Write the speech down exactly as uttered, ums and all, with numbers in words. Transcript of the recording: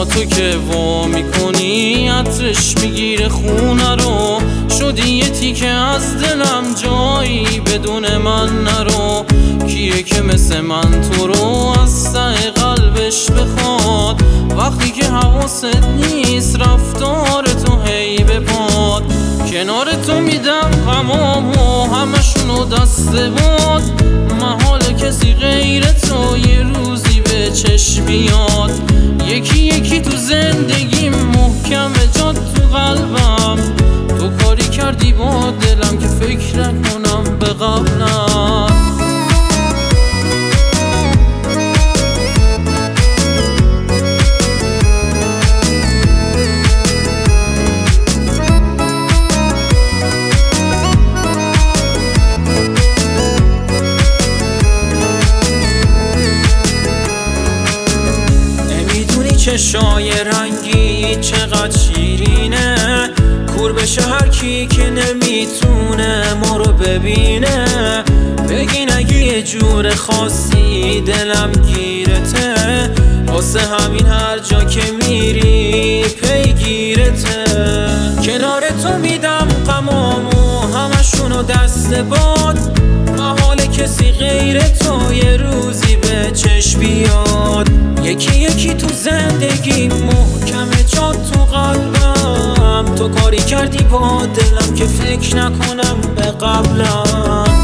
با تو که وا میکنی عطرش میگیره خونه رو، شدی یه تیکه از دلم جایی بدون من نرو. کیه که مثل من تو رو از ته قلبش بخواد، وقتی که حواست نیست رفتار تو هی به پاد. کنار تو میدم غمامو همشونو دست باد، محال کسی غیر تو یه روزی به چشم بیاد. یکی یکی تو زندگیم محکم جات تو قلبم، تو کاری کردی با دلم که فکر نکنم به قبلم. چشای رنگی چقدر شیرینه، کور بشه هر کی که نمیتونه ما رو ببینه. بگین اگه یه جور خاصی دلم گیرته، واسه همین هر جا که میری پیگیرته. کنار تو میدم غمامو همشونو دست باد، محال کسی غیر تو یه روزی به چشم بیاد. یکی یکی تو زندگی محکم جات تو قلبم، تو کاری کردی با دلم که فکر نکنم به قبلم.